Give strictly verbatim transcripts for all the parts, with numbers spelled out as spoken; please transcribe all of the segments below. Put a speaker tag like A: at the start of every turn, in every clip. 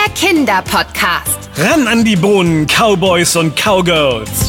A: der Kinderpodcast.
B: Ran an die Bohnen, Cowboys und Cowgirls.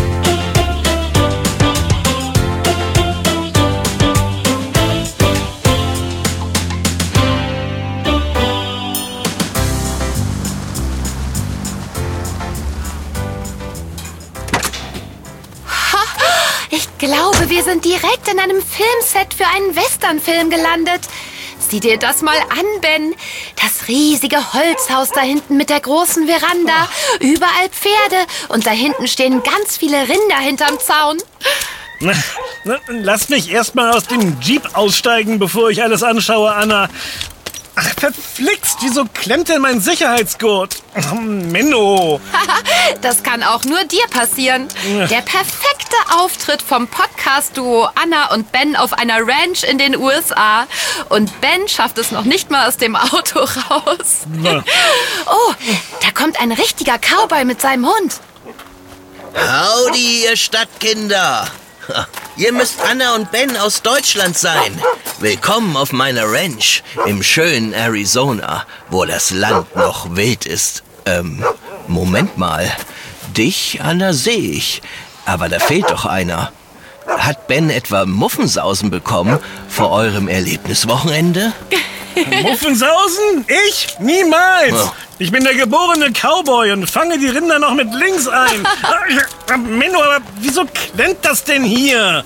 A: Ich glaube, wir sind direkt in einem Filmset für einen Westernfilm gelandet. Sieh dir das mal an, Ben. Das riesige Holzhaus da hinten mit der großen Veranda. Überall Pferde. Und da hinten stehen ganz viele Rinder hinterm Zaun.
B: Na, na, lass mich erst mal aus dem Jeep aussteigen, bevor ich alles anschaue, Anna. Ach, verflixt, wieso klemmt denn mein Sicherheitsgurt? Oh, Menno.
A: Das kann auch nur dir passieren. Der perfekte Auftritt vom Podcast-Duo Anna und Ben auf einer Ranch in den U S A. Und Ben schafft es noch nicht mal aus dem Auto raus.
B: Ja.
A: Oh, da kommt ein richtiger Cowboy mit seinem Hund.
C: Howdy, ihr Stadtkinder. Ihr müsst Anna und Ben aus Deutschland sein. Willkommen auf meiner Ranch im schönen Arizona, wo das Land noch wild ist. Ähm, Moment mal. Dich, Anna, sehe ich. Aber da fehlt doch einer. Hat Ben etwa Muffensausen bekommen vor eurem Erlebniswochenende?
B: Muffensausen? Ich? Niemals!
C: Oh.
B: Ich bin der geborene Cowboy und fange die Rinder noch mit links ein. Menno, aber wieso klemmt das denn hier?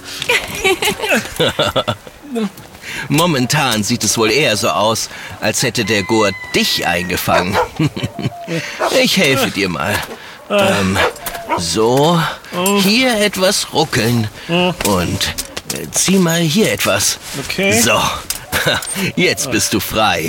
C: Momentan sieht es wohl eher so aus, als hätte der Gurt dich eingefangen. Ich helfe dir mal. Ähm, so, hier etwas ruckeln und äh, zieh mal hier etwas.
B: Okay.
C: So, jetzt bist du frei.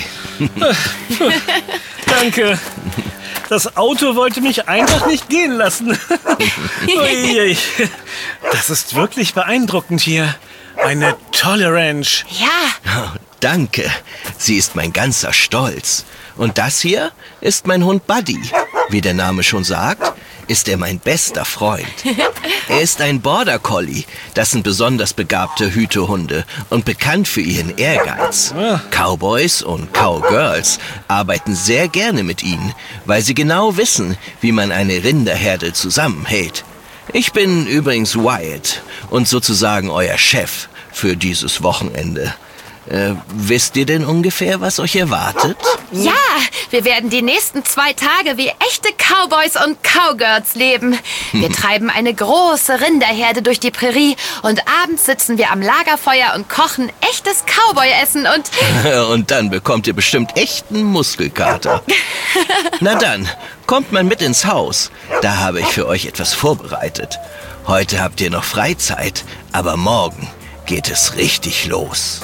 B: Danke. Das Auto wollte mich einfach nicht gehen lassen. Uiui. Das ist wirklich beeindruckend hier. Eine tolle Ranch.
A: Ja,
C: Danke, sie ist mein ganzer Stolz. Und das hier ist mein Hund Buddy. Wie der Name schon sagt, ist er mein bester Freund. Er ist ein Border Collie. Das sind besonders begabte Hütehunde und bekannt für ihren Ehrgeiz. Cowboys und Cowgirls arbeiten sehr gerne mit ihnen, weil sie genau wissen, wie man eine Rinderherde zusammenhält. Ich bin übrigens Wyatt und sozusagen euer Chef für dieses Wochenende. Äh, wisst ihr denn ungefähr, was euch erwartet?
A: ja, wir werden die nächsten zwei Tage wie echte Cowboys und Cowgirls leben. Wir treiben eine große Rinderherde durch die Prärie und abends sitzen wir am Lagerfeuer und kochen echtes Cowboy-Essen und...
C: Und dann bekommt ihr bestimmt echten Muskelkater. Na dann, kommt mal mit ins Haus. Da habe ich für euch etwas vorbereitet. Heute habt ihr noch Freizeit, aber morgen geht es richtig los.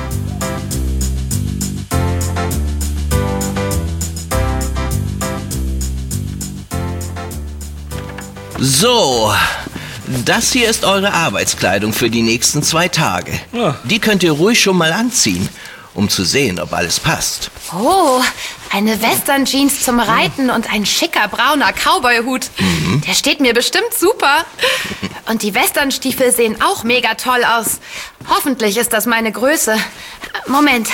C: So, das hier ist eure Arbeitskleidung für die nächsten zwei Tage.
B: Ja.
C: Die könnt ihr ruhig schon mal anziehen, um zu sehen, ob alles passt.
A: Oh, eine Western-Jeans zum Reiten und ein schicker brauner Cowboy-Hut. Der steht mir bestimmt super. Und die Western-Stiefel sehen auch mega toll aus. Hoffentlich ist das meine Größe. Moment.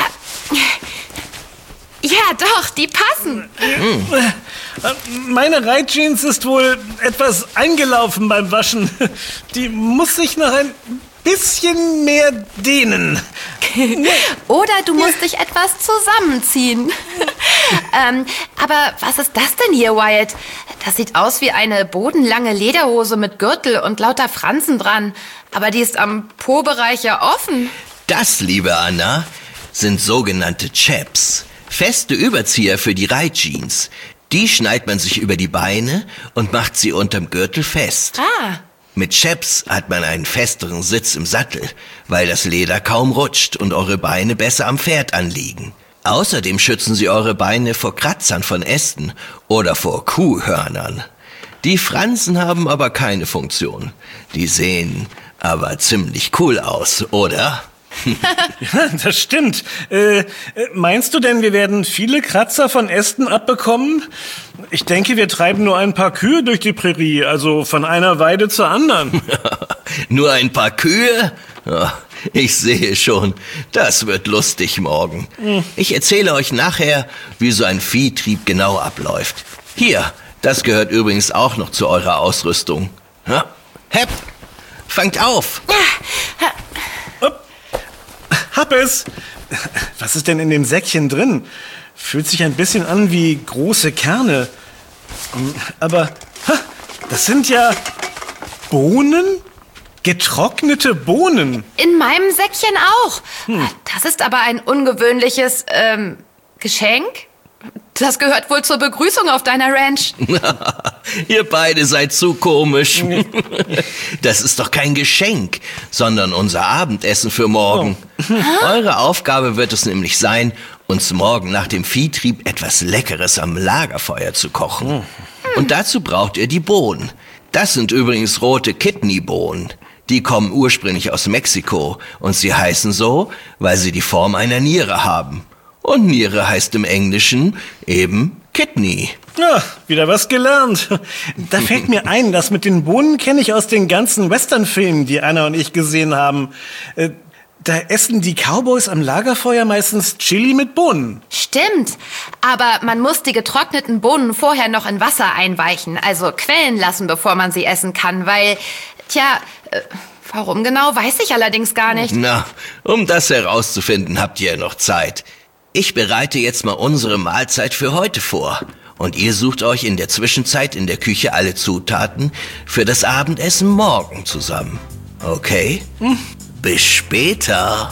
A: Ja, doch, die passen.
B: Meine Reitjeans ist wohl etwas eingelaufen beim Waschen. Die muss sich noch ein bisschen mehr dehnen.
A: Oder du musst dich etwas zusammenziehen. ähm, aber was ist das denn hier, Wyatt? Das sieht aus wie eine bodenlange Lederhose mit Gürtel und lauter Fransen dran. Aber die ist am Po-Bereich ja offen.
C: Das, liebe Anna, sind sogenannte Chaps. Feste Überzieher für die Reitjeans. Die schneidet man sich über die Beine und macht sie unterm Gürtel fest.
A: Ah.
C: Mit Chaps hat man einen festeren Sitz im Sattel, weil das Leder kaum rutscht und eure Beine besser am Pferd anliegen. Außerdem schützen sie eure Beine vor Kratzern von Ästen oder vor Kuhhörnern. Die Fransen haben aber keine Funktion. Die sehen aber ziemlich cool aus, oder?
B: Ja, das stimmt. Äh, meinst du denn, wir werden viele Kratzer von Ästen abbekommen? Ich denke, wir treiben nur ein paar Kühe durch die Prärie, also von einer Weide zur anderen.
C: Nur ein paar Kühe? Ja, Ich sehe schon, das wird lustig morgen. Ich erzähle euch nachher, wie so ein Viehtrieb genau abläuft. Hier, das gehört übrigens auch noch zu eurer Ausrüstung. Ja? Hepp, fangt auf!
B: Hab es! Was ist denn in dem Säckchen drin? Fühlt sich ein bisschen an wie große Kerne. Aber das sind ja Bohnen? Getrocknete Bohnen.
A: In meinem Säckchen auch. Hm. Das ist aber ein ungewöhnliches ähm, Geschenk. Das gehört wohl zur Begrüßung auf deiner Ranch.
C: Ihr beide seid zu komisch. Das ist doch kein Geschenk, sondern unser Abendessen für morgen. Oh. Eure Aufgabe wird es nämlich sein, uns morgen nach dem Viehtrieb etwas Leckeres am Lagerfeuer zu kochen. Hm. Und dazu braucht ihr die Bohnen. Das sind übrigens rote Kidneybohnen. Die kommen ursprünglich aus Mexiko und sie heißen so, weil sie die Form einer Niere haben. Und Niere heißt im Englischen eben Kidney.
B: Ja, wieder was gelernt. Da fällt mir ein, das mit den Bohnen kenne ich aus den ganzen Western-Filmen, die Anna und ich gesehen haben. Äh, da essen die Cowboys am Lagerfeuer meistens Chili mit Bohnen.
A: Stimmt, aber man muss die getrockneten Bohnen vorher noch in Wasser einweichen, also quellen lassen, bevor man sie essen kann, weil, tja, äh, warum genau, weiß ich allerdings gar nicht.
C: Na, um das herauszufinden, habt ihr ja noch Zeit. Ich bereite jetzt mal unsere Mahlzeit für heute vor. Und ihr sucht euch in der Zwischenzeit in der Küche alle Zutaten für das Abendessen morgen zusammen. Okay? Hm. Bis später.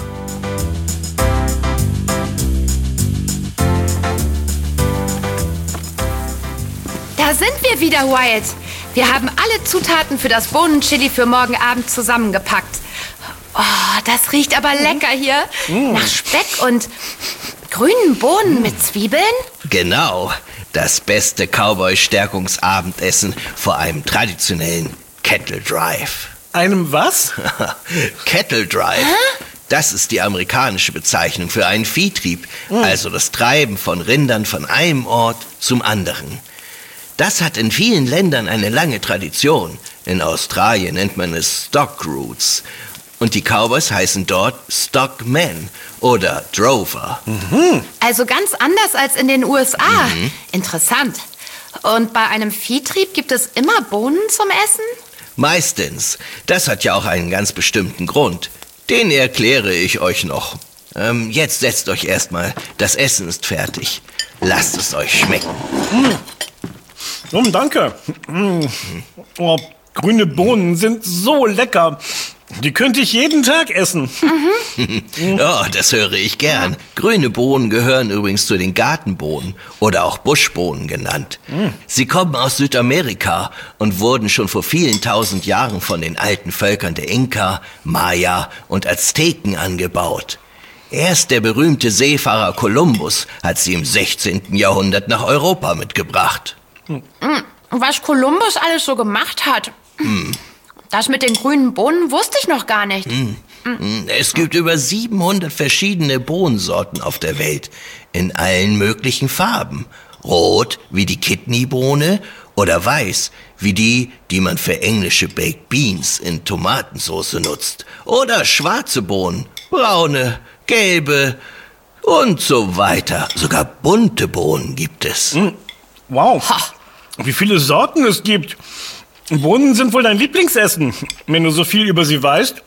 A: Da sind wir wieder, Wyatt. Wir haben alle Zutaten für das Bohnenchili für morgen Abend zusammengepackt. Oh, das riecht aber lecker hier. Mm. Nach Speck und grünen Bohnen mm. mit Zwiebeln.
C: Genau. Das beste Cowboy-Stärkungsabendessen vor einem traditionellen Cattle Drive.
B: Einem was?
C: Cattle Drive. Hä? Das ist die amerikanische Bezeichnung für einen Viehtrieb, mm. also das Treiben von Rindern von einem Ort zum anderen. Das hat in vielen Ländern eine lange Tradition. In Australien nennt man es Stock Routes. Und die Cowboys heißen dort Stockmen oder Drover.
A: Mhm. Also ganz anders als in den U S A. Mhm. Interessant. Und bei einem Viehtrieb gibt es immer Bohnen zum Essen?
C: Meistens. Das hat ja auch einen ganz bestimmten Grund. Den erkläre ich euch noch. Ähm, jetzt setzt euch erstmal. Das Essen ist fertig. Lasst es euch schmecken.
B: Mhm. Oh, danke. Oh, grüne Bohnen sind so lecker. Die könnte ich jeden Tag essen.
C: Mhm. Ja, das höre ich gern. Grüne Bohnen gehören übrigens zu den Gartenbohnen oder auch Buschbohnen genannt. Mhm. Sie kommen aus Südamerika und wurden schon vor vielen tausend Jahren von den alten Völkern der Inka, Maya und Azteken angebaut. Erst der berühmte Seefahrer Kolumbus hat sie im sechzehnten Jahrhundert nach Europa mitgebracht.
A: Mhm. Was Kolumbus alles so gemacht hat. Mhm. Das mit den grünen Bohnen wusste ich noch gar nicht.
C: Mm. Mm. Es gibt über siebenhundert verschiedene Bohnensorten auf der Welt. In allen möglichen Farben. Rot wie die Kidneybohne oder weiß wie die, die man für englische Baked Beans in Tomatensauce nutzt. Oder schwarze Bohnen, braune, gelbe und so weiter. Sogar bunte Bohnen gibt es. Mm.
B: Wow, ha. Wie viele Sorten es gibt. Bohnen sind wohl dein Lieblingsessen, wenn du so viel über sie weißt.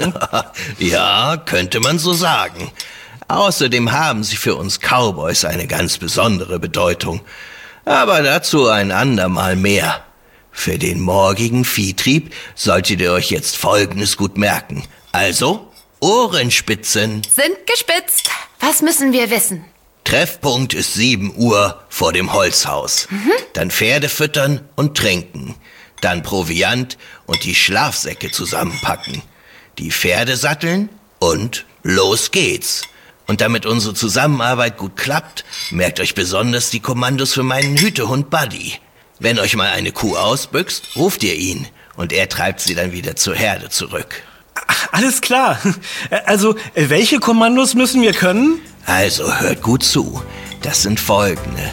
C: Ja, könnte man so sagen. Außerdem haben sie für uns Cowboys eine ganz besondere Bedeutung. Aber dazu ein andermal mehr. Für den morgigen Viehtrieb solltet ihr euch jetzt Folgendes gut merken. Also, Ohrenspitzen.
A: Sind gespitzt. Was müssen wir wissen?
C: Treffpunkt ist sieben Uhr vor dem Holzhaus. Mhm. Dann Pferde füttern und tränken. Dann Proviant und die Schlafsäcke zusammenpacken. Die Pferde satteln und los geht's. Und damit unsere Zusammenarbeit gut klappt, merkt euch besonders die Kommandos für meinen Hütehund Buddy. Wenn euch mal eine Kuh ausbüchst, ruft ihr ihn und er treibt sie dann wieder zur Herde zurück.
B: Alles klar. Also, welche Kommandos müssen wir können?
C: Also, hört gut zu. Das sind folgende.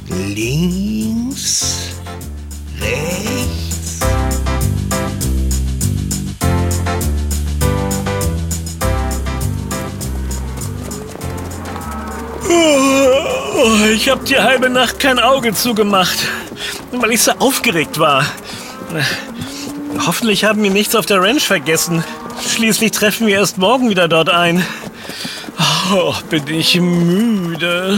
C: Links, rechts,
B: Ich habe die halbe Nacht kein Auge zugemacht, weil ich so aufgeregt war. Hoffentlich haben wir nichts auf der Ranch vergessen. Schließlich treffen wir erst morgen wieder dort ein. Oh, bin ich müde.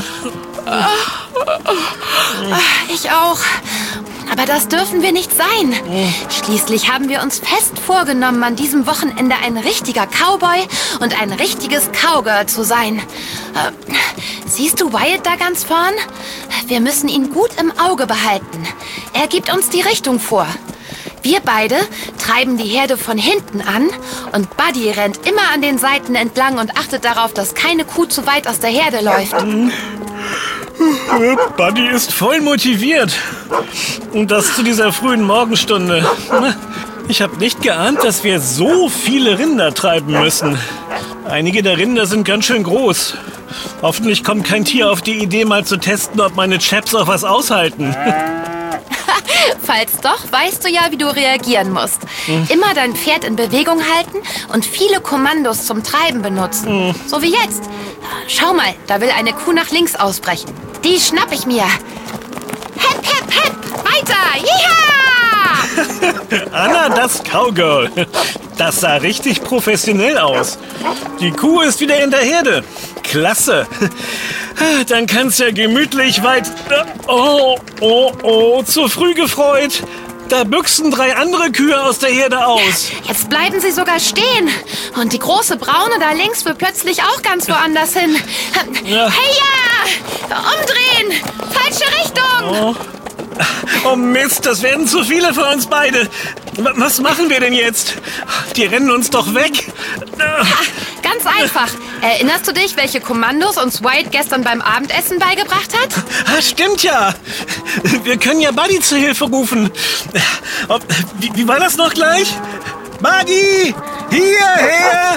A: Ich auch. Aber das dürfen wir nicht sein. Schließlich haben wir uns fest vorgenommen, an diesem Wochenende ein richtiger Cowboy und ein richtiges Cowgirl zu sein. Äh, siehst du Wyatt da ganz vorn? Wir müssen ihn gut im Auge behalten. Er gibt uns die Richtung vor. Wir beide treiben die Herde von hinten an und Buddy rennt immer an den Seiten entlang und achtet darauf, dass keine Kuh zu weit aus der Herde läuft.
B: Buddy ist voll motiviert. Und das zu dieser frühen Morgenstunde. Ich habe nicht geahnt, dass wir so viele Rinder treiben müssen. Einige der Rinder sind ganz schön groß. Hoffentlich kommt kein Tier auf die Idee, mal zu testen, ob meine Chaps auch was aushalten.
A: Falls doch, weißt du ja, wie du reagieren musst. Hm. Immer dein Pferd in Bewegung halten und viele Kommandos zum Treiben benutzen. Hm. So wie jetzt. Schau mal, da will eine Kuh nach links ausbrechen. Die schnapp ich mir. Hep, hep, hep! Weiter! Jiha!
B: Anna, das Cowgirl. Das sah richtig professionell aus. Die Kuh ist wieder in der Herde. Klasse. Dann kann's ja gemütlich weit... Oh, oh, oh, zu früh gefreut. Da büchsen drei andere Kühe aus der Herde aus.
A: Jetzt bleiben sie sogar stehen. Und die große Braune da links will plötzlich auch ganz woanders hin. Ja. Hey ja! Umdrehen! Falsche Richtung!
B: Oh. Oh Mist, das werden zu viele für uns beide. Was machen wir denn jetzt? Die rennen uns doch weg.
A: Ha, ganz einfach. Erinnerst du dich, welche Kommandos uns Wyatt gestern beim Abendessen beigebracht hat?
B: Ah, stimmt ja. Wir können ja Buddy zur Hilfe rufen. Wie, wie war das noch gleich? Buddy, hierher,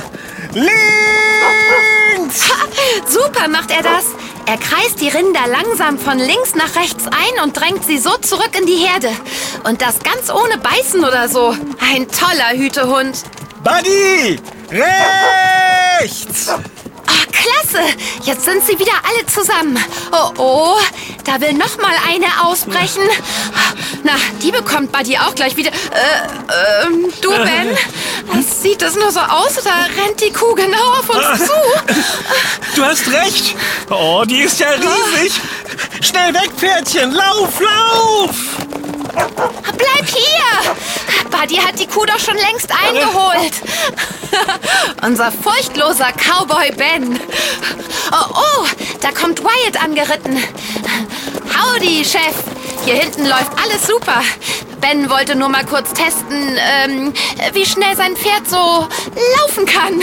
B: links.
A: Ha, super macht er das. Er kreist die Rinder langsam von links nach rechts ein und drängt sie so zurück in die Herde. Und das ganz ohne Beißen oder so. Ein toller Hütehund.
B: Buddy, rechts!
A: Oh, klasse! Jetzt sind sie wieder alle zusammen. Oh, oh, da will noch mal eine ausbrechen. Na, die bekommt Buddy auch gleich wieder. Äh, ähm, du, Ben? Das sieht das nur so aus, da rennt die Kuh genau auf uns zu.
B: Du hast recht. Oh, die ist ja riesig. Schnell weg, Pferdchen. Lauf, lauf!
A: Bleib hier! Buddy hat die Kuh doch schon längst eingeholt. Unser furchtloser Cowboy Ben. Oh, oh, da kommt Wyatt angeritten. Howdy, Chef. Hier hinten läuft alles super. Ben wollte nur mal kurz testen, ähm, wie schnell sein Pferd so laufen kann.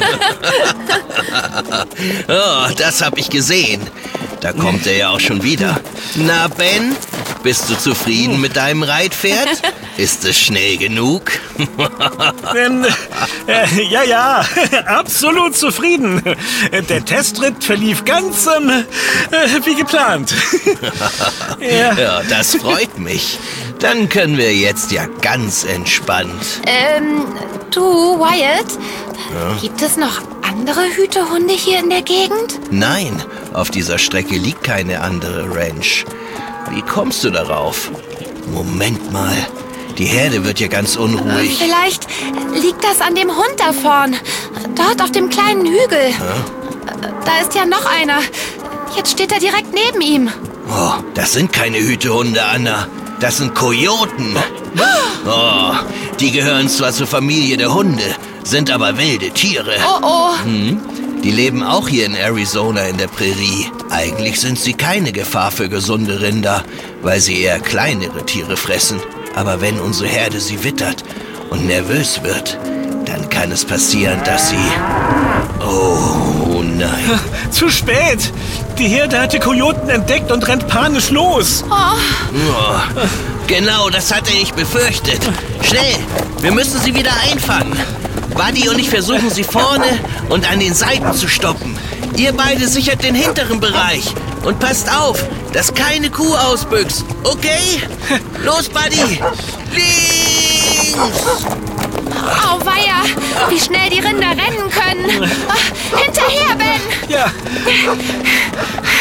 C: Oh, das hab ich gesehen. Da kommt er ja auch schon wieder. Na, Ben, bist du zufrieden mit deinem Reitpferd? Ist es schnell genug?
B: ähm, äh, ja, ja, absolut zufrieden. Der Testritt verlief ganz ähm, äh, wie geplant.
C: ja. ja, das freut mich. Dann können wir jetzt ja ganz entspannt.
A: Ähm, du, Wyatt, ja? Gibt es noch andere Hütehunde hier in der Gegend?
C: Nein, auf dieser Strecke liegt keine andere Ranch. Wie kommst du darauf? Moment mal, die Herde wird ja ganz unruhig.
A: Vielleicht liegt das an dem Hund da vorn. Dort auf dem kleinen Hügel. Ja? Da ist ja noch einer. Jetzt steht er direkt neben ihm.
C: Oh, das sind keine Hütehunde, Anna. Das sind Kojoten. Oh, die gehören zwar zur Familie der Hunde, sind aber wilde Tiere.
A: Oh, oh.
C: Hm? Die leben auch hier in Arizona in der Prärie. Eigentlich sind sie keine Gefahr für gesunde Rinder, weil sie eher kleinere Tiere fressen. Aber wenn unsere Herde sie wittert und nervös wird, dann kann es passieren, dass sie... Oh nein.
B: Zu spät! Die Herde hat die Kojoten entdeckt und rennt panisch los.
A: Oh.
C: Oh, genau, das hatte ich befürchtet. Schnell, wir müssen sie wieder einfangen. Buddy und ich versuchen sie vorne und an den Seiten zu stoppen. Ihr beide sichert den hinteren Bereich. Und passt auf, dass keine Kuh ausbüchst. Okay? Los, Buddy! Links!
A: Auweia, wie schnell die Rinder rennen können. Oh, hinterher, Ben!
B: Ja.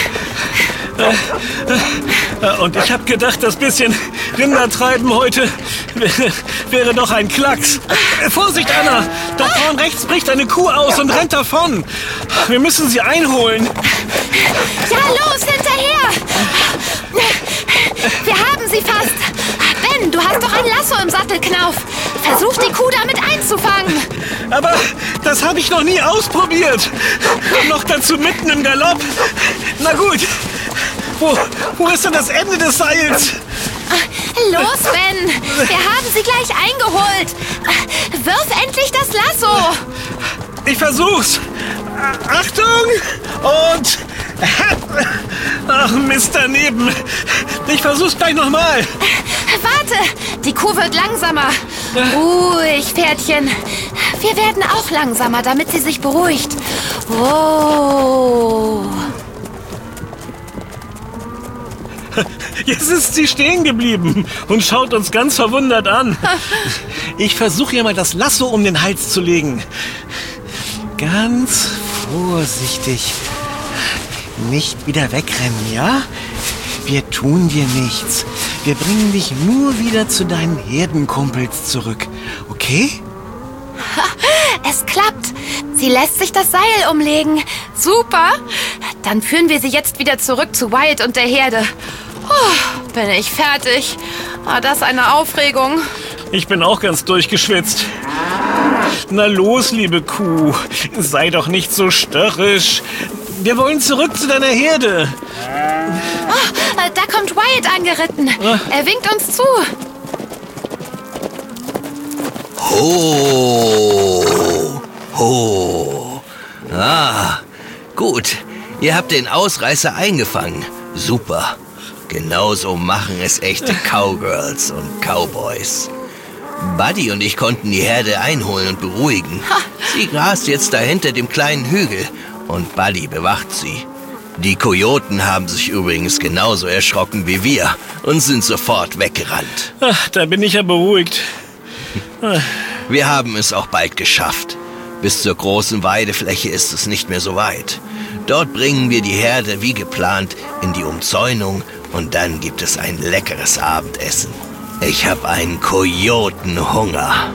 B: Und ich habe gedacht, das bisschen Rindertreiben heute wäre, wäre doch ein Klacks. Vorsicht, Anna! Da vorne rechts bricht eine Kuh aus und rennt davon. Wir müssen sie einholen.
A: Ja, los, hinterher! Wir haben sie fast. Ben, du hast doch ein Lasso im Sattelknauf. Versuch, die Kuh damit einzufangen.
B: Aber das habe ich noch nie ausprobiert. Noch dazu mitten im Galopp. Na gut. Wo, wo ist denn das Ende des Seils?
A: Los, Ben. Wir haben sie gleich eingeholt. Wirf endlich das Lasso.
B: Ich versuch's. Achtung! Und... Ach, Mist, daneben. Ich versuch's gleich nochmal.
A: Warte, die Kuh wird langsamer. Ruhig, Pferdchen. Wir werden auch langsamer, damit sie sich beruhigt. Oh.
B: Jetzt ist sie stehen geblieben und schaut uns ganz verwundert an. Ich versuche ihr mal das Lasso um den Hals zu legen. Ganz vorsichtig. Nicht wieder wegrennen, ja? Wir tun dir nichts. Wir bringen dich nur wieder zu deinen Herdenkumpels zurück. Okay?
A: Es klappt. Sie lässt sich das Seil umlegen. Super. Dann führen wir sie jetzt wieder zurück zu Wyatt und der Herde. Oh, bin ich fertig. War das eine Aufregung?
B: Ich bin auch ganz durchgeschwitzt. Na los, liebe Kuh. Sei doch nicht so störrisch. Wir wollen zurück zu deiner Herde.
A: Oh, da kommt Wyatt angeritten. Er winkt uns zu.
C: Ho, ho. Ah, gut. Ihr habt den Ausreißer eingefangen. Super. Genauso machen es echte Cowgirls und Cowboys. Buddy und ich konnten die Herde einholen und beruhigen. Sie grast jetzt da hinter dem kleinen Hügel und Buddy bewacht sie. Die Kojoten haben sich übrigens genauso erschrocken wie wir und sind sofort weggerannt.
B: Ach, da bin ich ja beruhigt.
C: Wir haben es auch bald geschafft. Bis zur großen Weidefläche ist es nicht mehr so weit. Dort bringen wir die Herde wie geplant in die Umzäunung und dann gibt es ein leckeres Abendessen. Ich habe einen Kojotenhunger.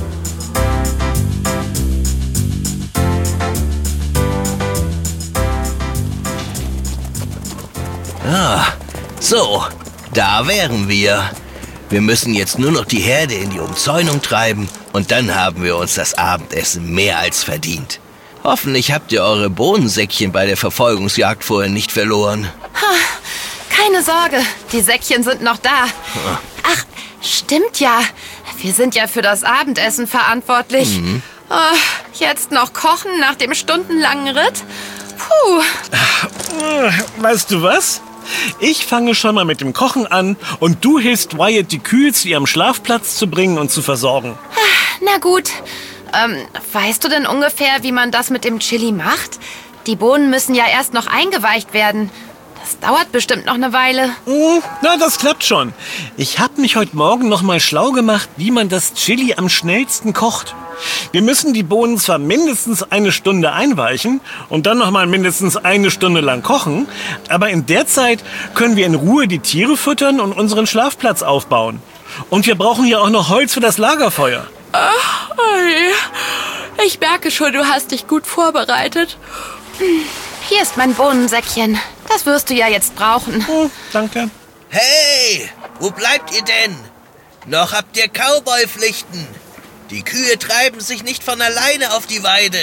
C: Ah, so, da wären wir. Wir müssen jetzt nur noch die Herde in die Umzäunung treiben und dann haben wir uns das Abendessen mehr als verdient. Hoffentlich habt ihr eure Bohnensäckchen bei der Verfolgungsjagd vorhin nicht verloren.
A: Keine Sorge, die Säckchen sind noch da. Ach, stimmt ja. Wir sind ja für das Abendessen verantwortlich. Mhm. Oh, jetzt noch kochen nach dem stundenlangen Ritt? Puh.
B: Weißt du was? Ich fange schon mal mit dem Kochen an und du hilfst Wyatt, die Kühe zu ihrem Schlafplatz zu bringen und zu versorgen.
A: Na gut. Ähm, weißt du denn ungefähr, wie man das mit dem Chili macht? Die Bohnen müssen ja erst noch eingeweicht werden. Das dauert bestimmt noch eine Weile.
B: Mm, na, das klappt schon. Ich habe mich heute Morgen noch mal schlau gemacht, wie man das Chili am schnellsten kocht. Wir müssen die Bohnen zwar mindestens eine Stunde einweichen und dann noch mal mindestens eine Stunde lang kochen, aber in der Zeit können wir in Ruhe die Tiere füttern und unseren Schlafplatz aufbauen. Und wir brauchen ja auch noch Holz für das Lagerfeuer.
A: Ach, ich merke schon, du hast dich gut vorbereitet. Hier ist mein Bohnensäckchen. Das wirst du ja jetzt brauchen.
B: Oh, danke.
C: Hey, wo bleibt ihr denn? Noch habt ihr Cowboy-Pflichten. Die Kühe treiben sich nicht von alleine auf die Weide.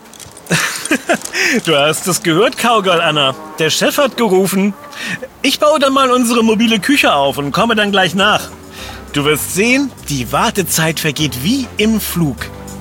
B: Du hast es gehört, Cowgirl Anna. Der Chef hat gerufen. Ich baue dann mal unsere mobile Küche auf und komme dann gleich nach. Du wirst sehen, die Wartezeit vergeht wie im Flug.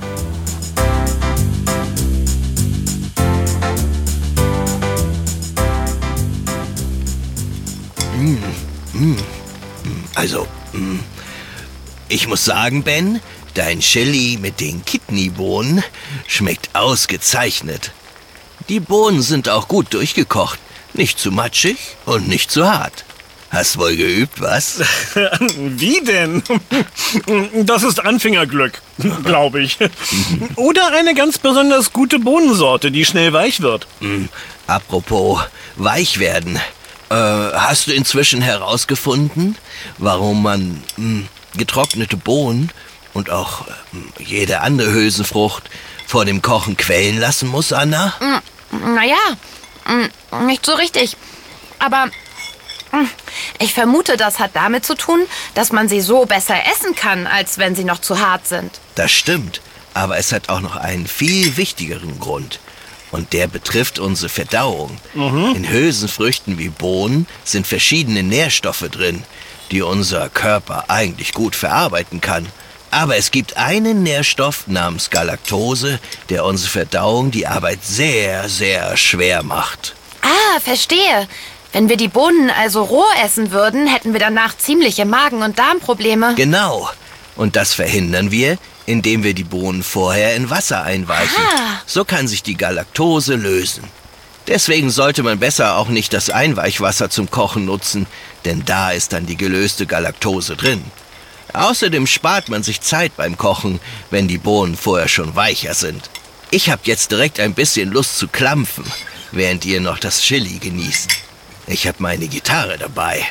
C: Also, ich muss sagen, Ben, dein Chili mit den Kidneybohnen schmeckt ausgezeichnet. Die Bohnen sind auch gut durchgekocht. Nicht zu matschig und nicht zu hart. Hast wohl geübt, was?
B: Wie denn? Das ist Anfängerglück, glaube ich. Oder eine ganz besonders gute Bohnensorte, die schnell weich wird.
C: Hm, apropos weich werden. Äh, hast du inzwischen herausgefunden, warum man mh, getrocknete Bohnen und auch äh, jede andere Hülsenfrucht vor dem Kochen quellen lassen muss, Anna?
A: Mm, naja, mm, nicht so richtig. Aber mm, ich vermute, das hat damit zu tun, dass man sie so besser essen kann, als wenn sie noch zu hart sind.
C: Das stimmt, aber es hat auch noch einen viel wichtigeren Grund. Und der betrifft unsere Verdauung. Mhm. In Hülsenfrüchten wie Bohnen sind verschiedene Nährstoffe drin, die unser Körper eigentlich gut verarbeiten kann. Aber es gibt einen Nährstoff namens Galaktose, der unsere Verdauung die Arbeit sehr, sehr schwer macht.
A: Ah, verstehe. Wenn wir die Bohnen also roh essen würden, hätten wir danach ziemliche Magen- und Darmprobleme.
C: Genau. Und das verhindern wir, indem wir die Bohnen vorher in Wasser einweichen.
A: Ah.
C: So kann sich die Galaktose lösen. Deswegen sollte man besser auch nicht das Einweichwasser zum Kochen nutzen, denn da ist dann die gelöste Galaktose drin. Außerdem spart man sich Zeit beim Kochen, wenn die Bohnen vorher schon weicher sind. Ich habe jetzt direkt ein bisschen Lust zu klampfen, während ihr noch das Chili genießt. Ich habe meine Gitarre dabei.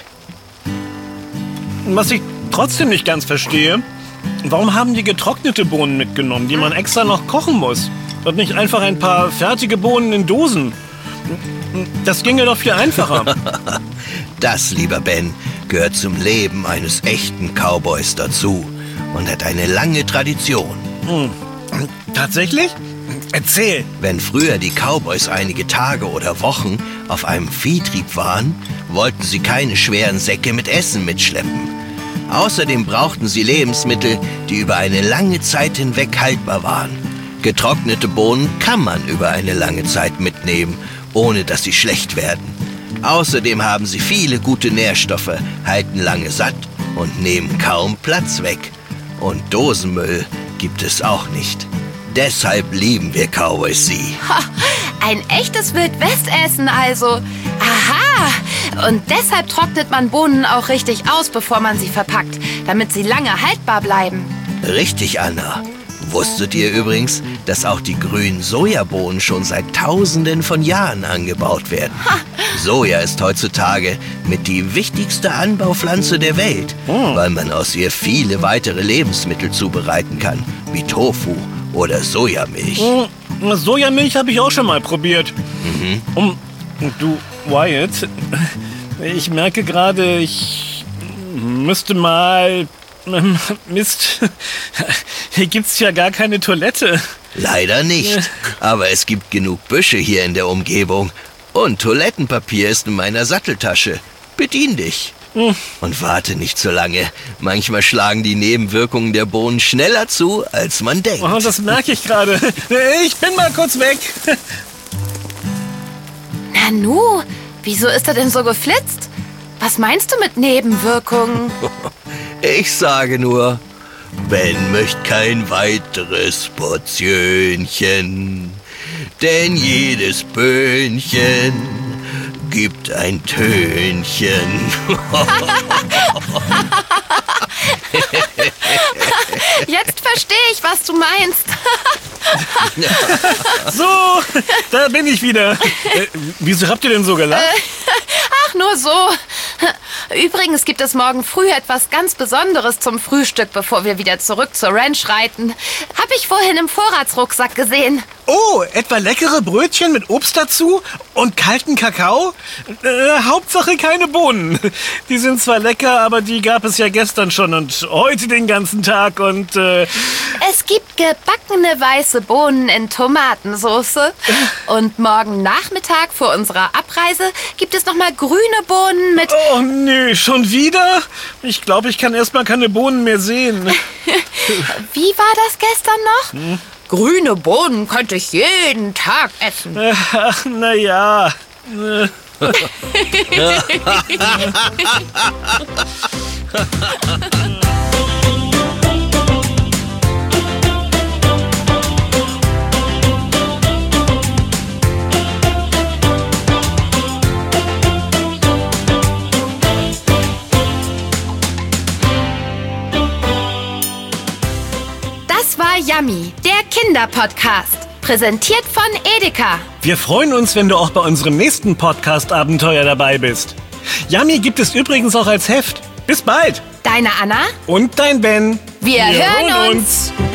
B: Was ich trotzdem nicht ganz verstehe, warum haben die getrocknete Bohnen mitgenommen, die man extra noch kochen muss? Und nicht einfach ein paar fertige Bohnen in Dosen? Das ginge doch viel einfacher.
C: Das, lieber Ben, gehört zum Leben eines echten Cowboys dazu und hat eine lange Tradition.
B: Hm. Tatsächlich? Erzähl.
C: Wenn früher die Cowboys einige Tage oder Wochen auf einem Viehtrieb waren, wollten sie keine schweren Säcke mit Essen mitschleppen. Außerdem brauchten sie Lebensmittel, die über eine lange Zeit hinweg haltbar waren. Getrocknete Bohnen kann man über eine lange Zeit mitnehmen, ohne dass sie schlecht werden. Außerdem haben sie viele gute Nährstoffe, halten lange satt und nehmen kaum Platz weg. Und Dosenmüll gibt es auch nicht. Deshalb lieben wir Cowboys sie.
A: Ha, ein echtes Wildwestessen also. Aha! Und deshalb trocknet man Bohnen auch richtig aus, bevor man sie verpackt, damit sie lange haltbar bleiben.
C: Richtig, Anna. Wusstet ihr übrigens, dass auch die grünen Sojabohnen schon seit Tausenden von Jahren angebaut werden?
A: Ha.
C: Soja ist heutzutage mit die wichtigste Anbaupflanze der Welt,
B: oh.
C: weil man aus ihr viele weitere Lebensmittel zubereiten kann, wie Tofu oder Sojamilch.
B: Oh, Sojamilch habe ich auch schon mal probiert.
C: Mhm.
B: Um, du, Wyatt, ich merke gerade, ich müsste mal... Mist, hier gibt's ja gar keine Toilette.
C: Leider nicht, aber es gibt genug Büsche hier in der Umgebung. Und Toilettenpapier ist in meiner Satteltasche. Bedien dich.
B: Hm.
C: Und warte nicht so lange. Manchmal schlagen die Nebenwirkungen der Bohnen schneller zu, als man denkt.
B: Oh, das merke ich gerade. Ich bin mal kurz weg.
A: Nanu, wieso ist er denn so geflitzt? Was meinst du mit Nebenwirkungen?
C: Ich sage nur, Ben möchte kein weiteres Portionchen, denn jedes Böhnchen gibt ein Tönchen.
A: Jetzt verstehe ich, was du meinst.
B: So, da bin ich wieder. Äh, wieso habt ihr denn so gelacht?
A: Ach, nur so. Übrigens gibt es morgen früh etwas ganz Besonderes zum Frühstück, bevor wir wieder zurück zur Ranch reiten. Hab ich vorhin im Vorratsrucksack gesehen.
B: Oh, etwa leckere Brötchen mit Obst dazu und kalten Kakao? Äh, Hauptsache keine Bohnen. Die sind zwar lecker, aber die gab es ja gestern schon und heute den ganzen Tag und... Äh
A: Es gibt gebackene weiße Bohnen in Tomatensauce. Und morgen Nachmittag vor unserer Abreise gibt es nochmal grüne Bohnen mit...
B: Oh nee, schon wieder? Ich glaube, ich kann erstmal keine Bohnen mehr sehen.
A: Wie war das gestern noch? Hm? Grüne Bohnen könnte ich jeden Tag essen.
B: Ach, na ja.
A: Yummy, der Kinderpodcast. Präsentiert von Edeka.
B: Wir freuen uns, wenn du auch bei unserem nächsten Podcast-Abenteuer dabei bist. Yummy gibt es übrigens auch als Heft. Bis bald.
A: Deine Anna
B: und dein Ben.
A: Wir, Wir hören uns. uns.